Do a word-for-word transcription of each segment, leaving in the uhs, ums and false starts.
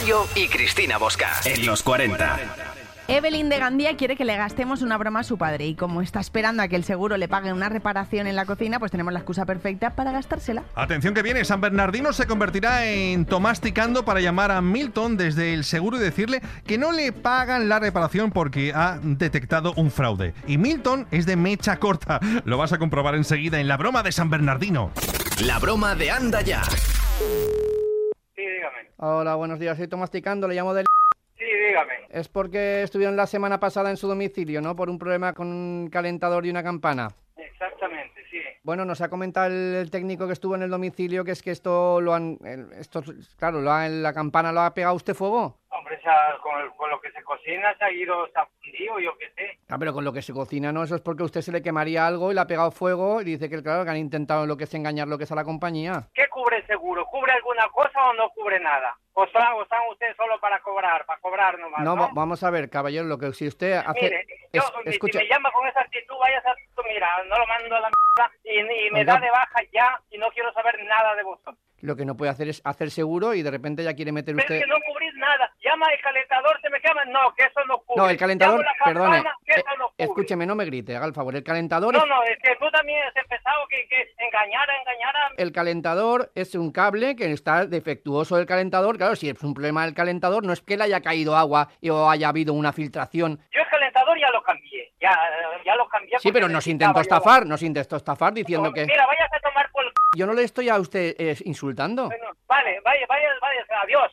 Rocío y Cristina Bosca en los cuarenta. Evelyn de Gandía quiere que le gastemos una broma a su padre y como está esperando a que el seguro le pague una reparación en la cocina, pues tenemos la excusa perfecta para gastársela. Atención que viene, San Bernardino se convertirá en Tomás Ticando para llamar a Milton desde el seguro y decirle que no le pagan la reparación porque ha detectado un fraude. Y Milton es de mecha corta, lo vas a comprobar enseguida en la broma de San Bernardino. La broma de Anda Ya. Sí, dígame. Hola, buenos días, soy Tomás Ticando, le llamo del... Sí, dígame. Es porque estuvieron la semana pasada en su domicilio, ¿no? Por un problema con un calentador y una campana. Exactamente, sí. Bueno, nos ha comentado el, el técnico que estuvo en el domicilio que es que esto lo han... el- esto, claro, lo ha- la campana lo ha pegado usted fuego. Hombre, o sea, con, el- con lo que se cocina se ha ido, se ha fundido, yo qué sé. Ah, pero con lo que se cocina, ¿no? Eso es porque a usted se le quemaría algo y le ha pegado fuego y dice que, claro, que han intentado lo que es engañar lo que es a la compañía. ¿Qué cubre el seguro? ¿Cubre alguna cosa o no cubre nada? ¿O están, o están ustedes solo para cobrar, para cobrar nomás, No, no? va- vamos a ver, caballero, lo que si usted hace... Mire, yo, es- si escucha, me llama con esa actitud, vaya a mira, no lo mando a la mierda y, y me Oiga. da de baja ya y no quiero saber nada de vosotros. lo que no puede hacer es hacer seguro y de repente ya quiere meter Pero usted... es que no cubrís nada. Llama el calentador, se me llama. No, que eso no cubre. No, el calentador, Llamo la campana, perdone, que eso eh, no cubre. escúcheme, no me grite, haga el favor, el calentador No, es... no, es que tú también has empezado que, que engañar, a engañar a... El calentador es un cable que está defectuoso del calentador. Claro, si es un problema del calentador, no es que le haya caído agua y o haya habido una filtración. Yo el calentador ya lo cambié, ya, ya lo cambié. Sí, pero porque nos necesitaba intentó yo- estafar, nos intentó estafar diciendo que... Mira, vayas a tomar por el... c***. Yo no le estoy a usted eh, insultando. Bueno, vale, vaya, vaya, vaya, adiós.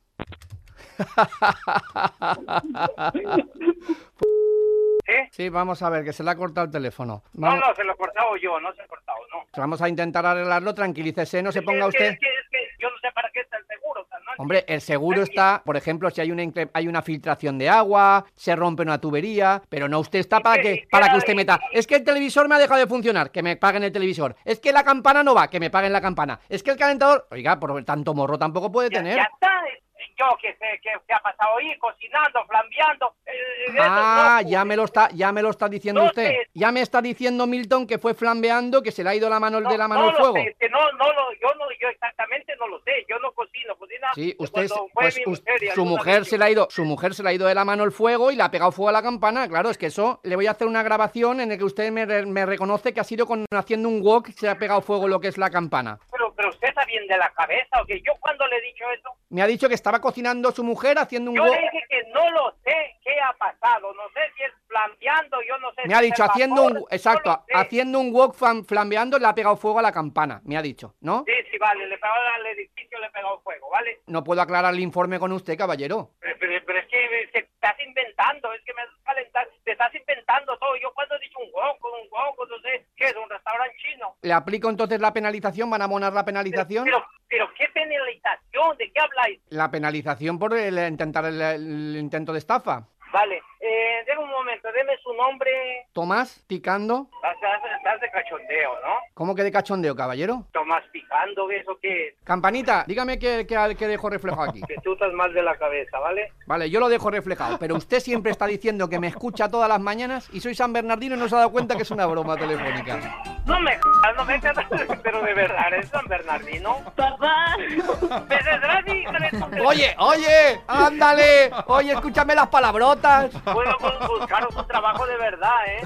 ¿Sí? Sí, vamos a ver, que se le ha cortado el teléfono. No, Vamos, no, se lo he cortado yo, no se lo he cortado, no. vamos a intentar arreglarlo, tranquilícese, no se Es que- ponga es que- usted... Es que, es que yo no sé para qué está el seguro, o sea, no Hombre, el seguro está, por ejemplo, si hay una incre- hay una filtración de agua, se rompe una tubería, pero no usted está para qué- que y qué para que da- usted y- meta. Es que el televisor me ha dejado de funcionar, que me paguen el televisor. Es que la campana no va, que me paguen la campana. Es que el calentador, oiga, por tanto morro tampoco puede Ya, tener. ya está. Yo que sé que, que ha pasado ahí cocinando, flambeando. eh, eso Ah, no ya cubre. me lo está, ya me lo está diciendo No usted. sé. Ya me está diciendo Milton que fue flambeando, que se le ha ido la mano No, de la mano no al lo fuego. sé, es que no, no lo, yo no, yo exactamente no lo sé. Yo no cocino, cocina. Sí, usted, cuando fue pues mi us- mujer y su alguna mujer vez se le ha ido, su mujer se le ha ido de la mano el fuego y le ha pegado fuego a la campana. Claro, es que eso le voy a hacer una grabación en la que usted me, re- me reconoce que ha sido con, haciendo un wok se ha pegado fuego lo que es la campana. Pero, pero usted está bien de la cabeza, ¿o qué? Yo cuando le he dicho eso, Me ha dicho que estaba cocinando su mujer haciendo un yo wok. le dije que no lo sé qué ha pasado. No sé si es flambeando, yo no sé Me si ha es dicho el haciendo vapor, un exacto, no lo sé. haciendo un wok flam- flambeando le ha pegado fuego a la campana. Me ha dicho, ¿no? Sí, sí, vale, le pegó al edificio, le pegó fuego, ¿vale? No puedo aclarar el informe con usted, caballero. Pero, pero, pero es, que, es que estás inventando, es que me haces calentar, te estás inventando todo. Yo cuando he dicho un gongo, un gongo, no sé, ¿qué es? ¿Un restaurante chino? Le aplico entonces la penalización, van a abonar la Pero, penalización. pero, pero, ¿qué penalización? ¿De qué habláis? La penalización por el, intentar el, el intento de estafa. Vale, eh, déme un momento, deme su nombre. Tomás Picando. Estás, estás de cachondeo, ¿no? ¿Cómo que de cachondeo, caballero? Tomás Picando, ¿eso qué es? Campanita, dígame que, que, que dejo reflejado aquí. Que tú estás mal de la cabeza, ¿vale? Vale, yo lo dejo reflejado, pero usted siempre está diciendo que me escucha todas las mañanas y soy San Bernardino y no se ha dado cuenta que es una broma telefónica. No me jodas, no me jodas, pero de verdad, ¿eres San Bernardino? Papá, ¿Me tendrás hija de tu- Oye, oye, ándale, oye, escúchame las palabrotas. Puedo bu- buscaros un trabajo de verdad, ¿eh?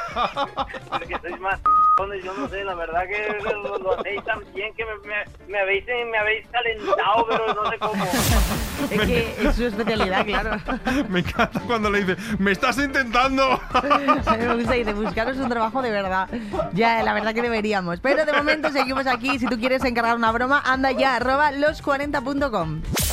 Porque sois más c***ones, yo no sé, la verdad que lo, lo hacéis tan bien que me, me, me habéis, me habéis calentado, pero no sé cómo. Es que es su especialidad, claro. Me encanta cuando le dice, me estás intentando. A mí me gusta, dice, buscaros un trabajo de verdad. Ya, la verdad que deberíamos. Pero de momento seguimos aquí. Si tú quieres encargar una broma, anda ya, arroba los cuarenta punto com.